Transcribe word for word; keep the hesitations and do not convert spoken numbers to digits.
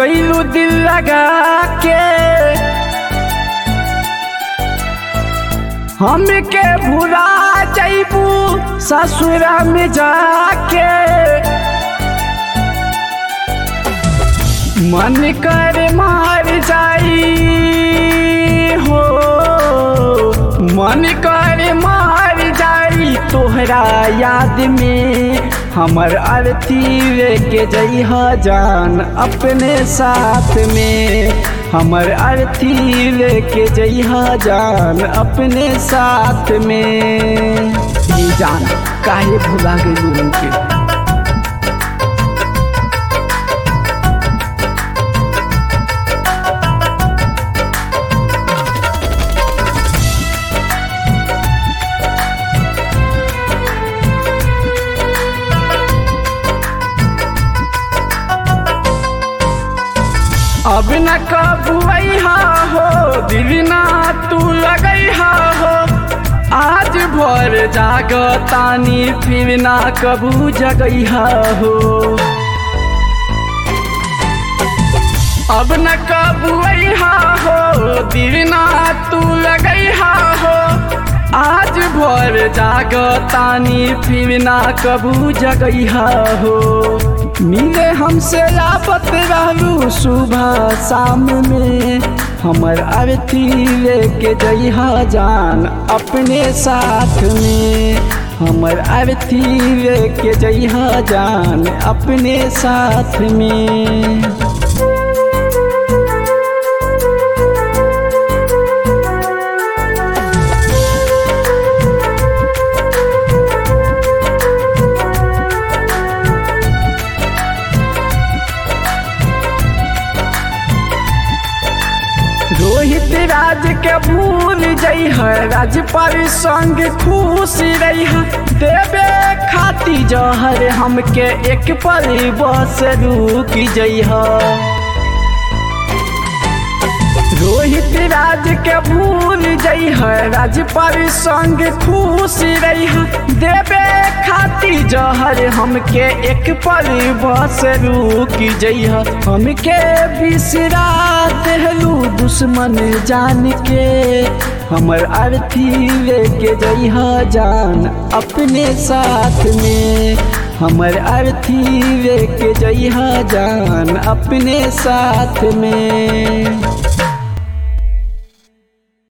गईलू दिल लगा के हमके भुला जाइबू ससुरा में जाके। मन कर मार जाई हो, मन कर मार जाई तोहरा याद में। हमर अर्थी लेके जइहा जान अपने साथ में, हमर अर्थी लेके जइहा जान अपने साथ में। ये जान काहे भुला गइलू हमके। अब न कबुआ हो दिल ना तू लगैहा हो, आज भर जागतानी फिर ना कबू जगैहा हो। अब न कबुआ हो दिल ना तू लगैहा हो, आज भर जागतानी फिर ना कबू जगैहा हो। मिले हमसे लापत रहलू सुबह शाम में, हमर अर्थी लेके जइहा जान अपने साथ में, हमर अर्थी लेके जइहा जान अपने साथ में। रोहित राज के भूल जइहा, राज पर संग खुश रहिहा। देवे खाती जहर हमके एक पल बस रुक जइहा। रोहित राज के भूल जइहा, राज पर संग खुश रहिहा। देवे खाती जहर हमके एक पल बस रुक जइहा। हमके बिसरा देहलू दुश्मन जान के, हमर अर्थी लेके जइहा जान अपने साथ में, हमर अर्थी लेके जइहा जान अपने साथ में।